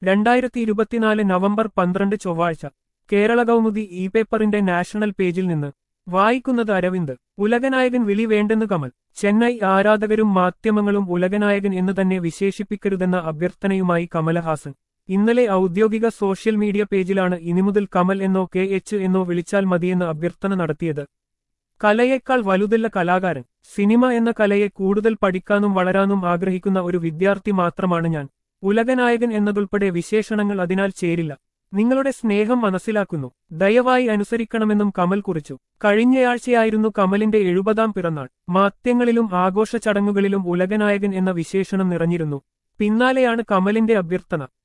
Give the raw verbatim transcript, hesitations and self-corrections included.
രണ്ടായിരത്തി ഇരുപത്തിനാല് നവംബർ പന്ത്രണ്ട് ചൊവ്വാഴ്ച കേരള കൗമുദി ഇ പേപ്പറിന്റെ നാഷണൽ പേജിൽ നിന്ന് വായിക്കുന്നത് അരവിന്ദ്. ഉലകനായകൻ വിളി വേണ്ടെന്ന് കമൽ. ചെന്നൈ ആരാധകരും മാധ്യമങ്ങളും ഉലകനായകൻ എന്ന് തന്നെ വിശേഷിപ്പിക്കരുതെന്ന അഭ്യർത്ഥനയുമായി കമലഹാസൻ. ഇന്നലെ ഔദ്യോഗിക സോഷ്യൽ മീഡിയ പേജിലാണ് ഇനിമുതൽ കമൽ എന്നോ കെ എച്ച് എന്നോ വിളിച്ചാൽ മതിയെന്ന് അഭ്യർത്ഥന നടത്തിയത്. കലയേക്കാൾ വലുതല്ല കലാകാരൻ. സിനിമ എന്ന കലയെ കൂടുതൽ പഠിക്കാനും വളരാനും ആഗ്രഹിക്കുന്ന ഒരു വിദ്യാർത്ഥി മാത്രമാണ് ഞാൻ. ഉലകനായകൻ എന്നതുൾപ്പെടെ വിശേഷണങ്ങൾ അതിനാൽ ചേരില്ല. നിങ്ങളുടെ സ്നേഹം മനസ്സിലാക്കുന്നു. ദയവായി അനുസരിക്കണമെന്നും കമൽ കുറിച്ചു. കഴിഞ്ഞയാഴ്ചയായിരുന്നു കമലിന്റെ എഴുപതാം പിറന്നാൾ. മാധ്യമങ്ങളിലും ആഘോഷ ചടങ്ങുകളിലും ഉലകനായകൻ എന്ന വിശേഷണം നിറഞ്ഞിരുന്നു. പിന്നാലെയാണ് കമലിന്റെ അഭ്യർത്ഥന.